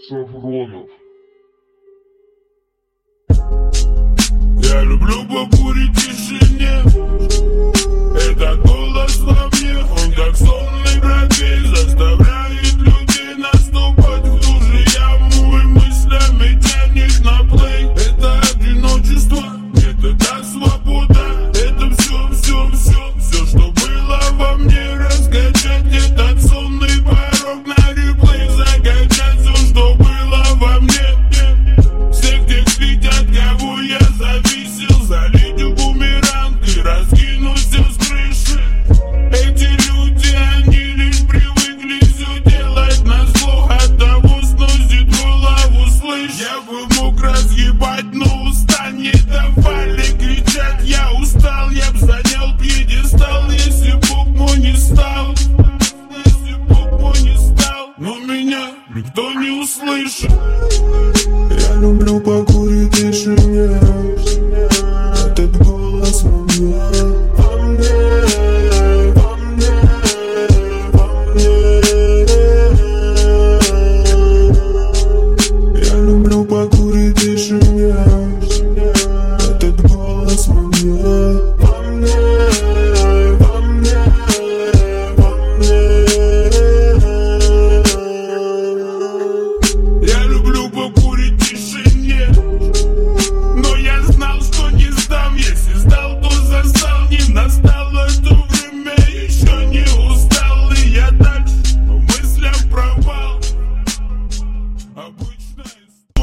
Сафронов. Я люблю покурить в тишине. Этот голос во мне, он как сонный бродвей, заставляет людей наступать в ту же яму и мыслями тянет на плей. Это одиночество, нет, это свобода. Это все, что было во мне. Раскачать этот сонный порог на реплей, закачать все, что было во мне. Всех тех видят, кого я зависел, залить бумеранг и раскинуть все с крыши. Эти люди, они лишь привыкли все делать назло, оттого сносит голову, слышь. Я бы мог разъебать, но уста не давали кричать. Я устал, я б занял пьедестал, если Бог мой не стал. Если Бог мой не стал, но меня никто не услышит. Я люблю покурить